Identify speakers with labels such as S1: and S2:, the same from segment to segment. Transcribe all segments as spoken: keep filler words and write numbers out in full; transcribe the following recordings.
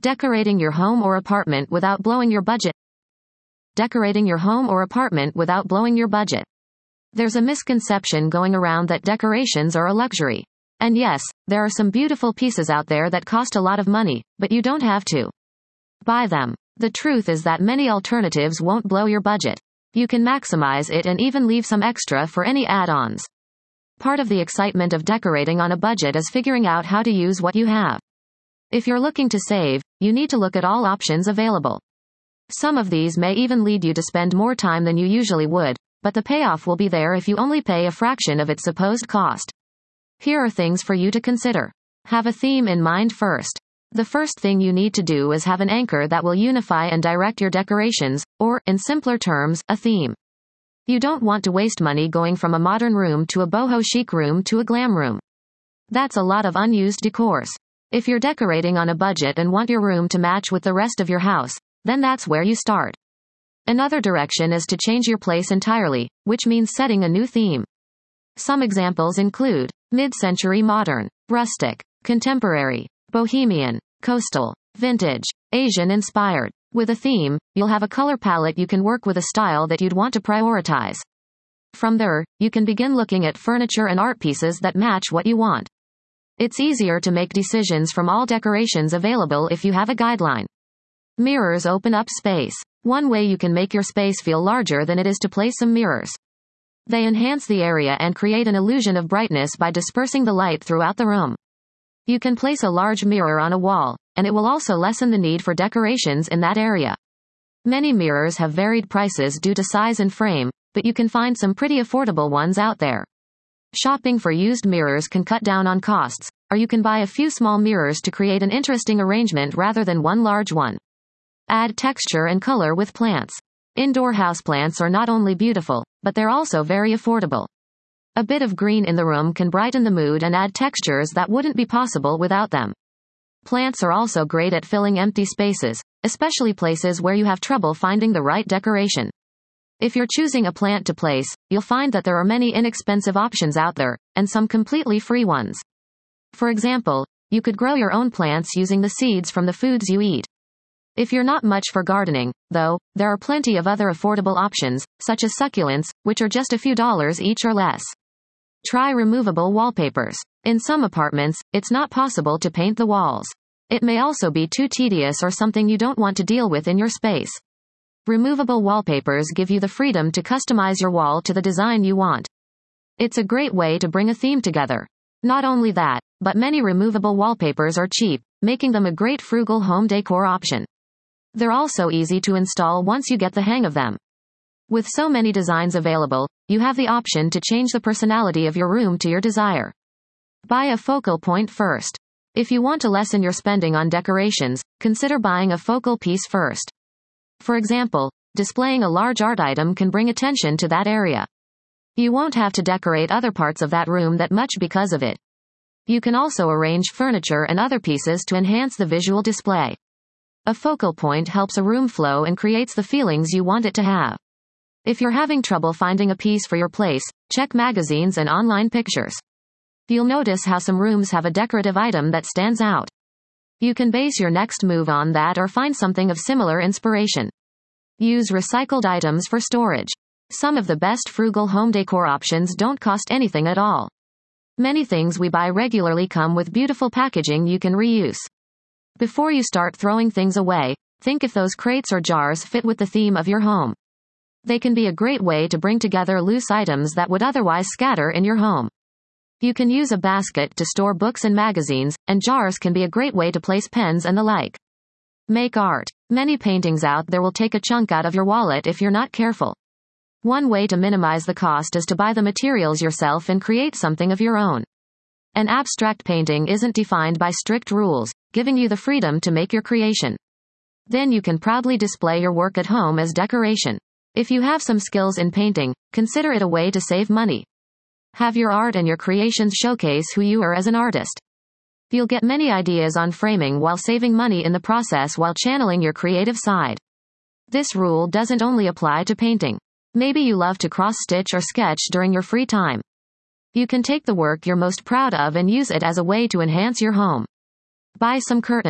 S1: Decorating your home or apartment without blowing your budget. Decorating your home or apartment without blowing your budget. There's a misconception going around that decorations are a luxury. And yes, there are some beautiful pieces out there that cost a lot of money, but you don't have to buy them. The truth is that many alternatives won't blow your budget. You can maximize it and even leave some extra for any add-ons. Part of the excitement of decorating on a budget is figuring out how to use what you have. If you're looking to save, you need to look at all options available. Some of these may even lead you to spend more time than you usually would, but the payoff will be there if you only pay a fraction of its supposed cost. Here are things for you to consider. Have a theme in mind first. The first thing you need to do is have an anchor that will unify and direct your decorations, or, in simpler terms, a theme. You don't want to waste money going from a modern room to a boho chic room to a glam room. That's a lot of unused decors. If you're decorating on a budget and want your room to match with the rest of your house, then that's where you start. Another direction is to change your place entirely, which means setting a new theme. Some examples include mid-century modern, rustic, contemporary, bohemian, coastal, vintage, Asian-inspired. With a theme, you'll have a color palette you can work with, a style that you'd want to prioritize. From there, you can begin looking at furniture and art pieces that match what you want. It's easier to make decisions from all decorations available if you have a guideline. Mirrors open up space. One way you can make your space feel larger than it is to place some mirrors. They enhance the area and create an illusion of brightness by dispersing the light throughout the room. You can place a large mirror on a wall, and it will also lessen the need for decorations in that area. Many mirrors have varied prices due to size and frame, but you can find some pretty affordable ones out there. Shopping for used mirrors can cut down on costs, or you can buy a few small mirrors to create an interesting arrangement rather than one large one. Add texture and color with plants. Indoor houseplants are not only beautiful, but they're also very affordable. A bit of green in the room can brighten the mood and add textures that wouldn't be possible without them. Plants are also great at filling empty spaces, especially places where you have trouble finding the right decoration. If you're choosing a plant to place, you'll find that there are many inexpensive options out there, and some completely free ones. For example, you could grow your own plants using the seeds from the foods you eat. If you're not much for gardening, though, there are plenty of other affordable options, such as succulents, which are just a few dollars each or less. Try removable wallpapers. In some apartments, it's not possible to paint the walls. It may also be too tedious or something you don't want to deal with in your space. Removable wallpapers give you the freedom to customize your wall to the design you want. It's a great way to bring a theme together. Not only that, but many removable wallpapers are cheap, making them a great frugal home decor option. They're also easy to install once you get the hang of them. With so many designs available, you have the option to change the personality of your room to your desire. Buy a focal point first. If you want to lessen your spending on decorations, consider buying a focal piece first. For example, displaying a large art item can bring attention to that area. You won't have to decorate other parts of that room that much because of it. You can also arrange furniture and other pieces to enhance the visual display. A focal point helps a room flow and creates the feelings you want it to have. If you're having trouble finding a piece for your place, check magazines and online pictures. You'll notice how some rooms have a decorative item that stands out. You can base your next move on that or find something of similar inspiration. Use recycled items for storage. Some of the best frugal home decor options don't cost anything at all. Many things we buy regularly come with beautiful packaging you can reuse. Before you start throwing things away, think if those crates or jars fit with the theme of your home. They can be a great way to bring together loose items that would otherwise scatter in your home. You can use a basket to store books and magazines, and jars can be a great way to place pens and the like. Make art. Many paintings out there will take a chunk out of your wallet if you're not careful. One way to minimize the cost is to buy the materials yourself and create something of your own. An abstract painting isn't defined by strict rules, giving you the freedom to make your creation. Then you can proudly display your work at home as decoration. If you have some skills in painting, consider it a way to save money. Have your art and your creations showcase who you are as an artist. You'll get many ideas on framing while saving money in the process while channeling your creative side. This rule doesn't only apply to painting. Maybe you love to cross-stitch or sketch during your free time. You can take the work you're most proud of and use it as a way to enhance your home. Buy some curtains.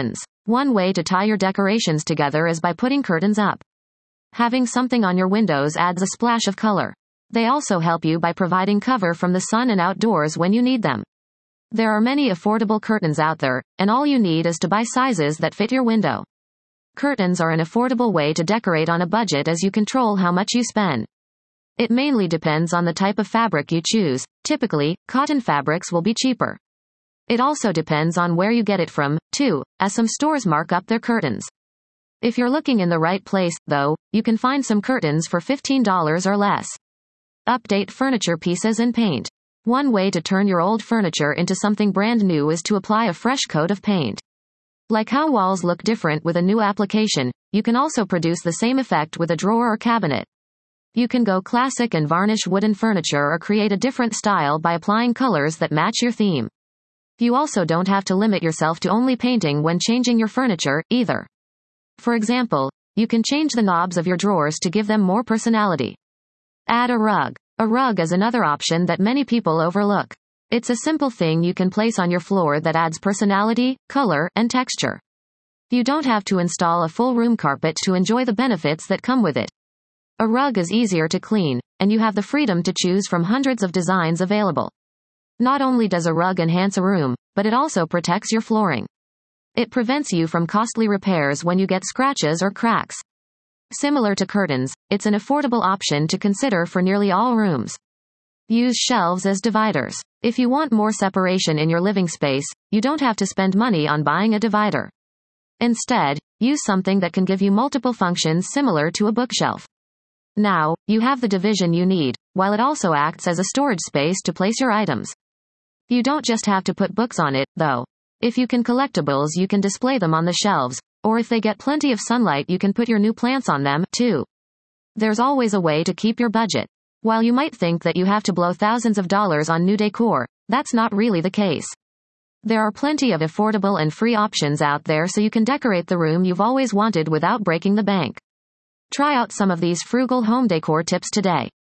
S1: One way to tie your decorations together is by putting curtains up. Having something on your windows adds a splash of color. They also help you by providing cover from the sun and outdoors when you need them. There are many affordable curtains out there, and all you need is to buy sizes that fit your window. Curtains are an affordable way to decorate on a budget as you control how much you spend. It mainly depends on the type of fabric you choose. Typically, cotton fabrics will be cheaper. It also depends on where you get it from, too, as some stores mark up their curtains. If you're looking in the right place, though, you can find some curtains for fifteen dollars or less. Update furniture pieces and paint. One way to turn your old furniture into something brand new is to apply a fresh coat of paint. Like how walls look different with a new application, you can also produce the same effect with a drawer or cabinet. You can go classic and varnish wooden furniture or create a different style by applying colors that match your theme. You also don't have to limit yourself to only painting when changing your furniture, either. For example, you can change the knobs of your drawers to give them more personality. Add a rug. A rug is another option that many people overlook. It's a simple thing you can place on your floor that adds personality, color, and texture. You don't have to install a full room carpet to enjoy the benefits that come with it. A rug is easier to clean, and you have the freedom to choose from hundreds of designs available. Not only does a rug enhance a room, but it also protects your flooring. It prevents you from costly repairs when you get scratches or cracks. Similar to curtains, it's an affordable option to consider for nearly all rooms. Use shelves as dividers. If you want more separation in your living space, you don't have to spend money on buying a divider. Instead, use something that can give you multiple functions similar to a bookshelf. Now, you have the division you need, while it also acts as a storage space to place your items. You don't just have to put books on it, though. If you can collectibles, you can display them on the shelves, or if they get plenty of sunlight, you can put your new plants on them, too. There's always a way to keep your budget. While you might think that you have to blow thousands of dollars on new decor, that's not really the case. There are plenty of affordable and free options out there, so you can decorate the room you've always wanted without breaking the bank. Try out some of these frugal home decor tips today.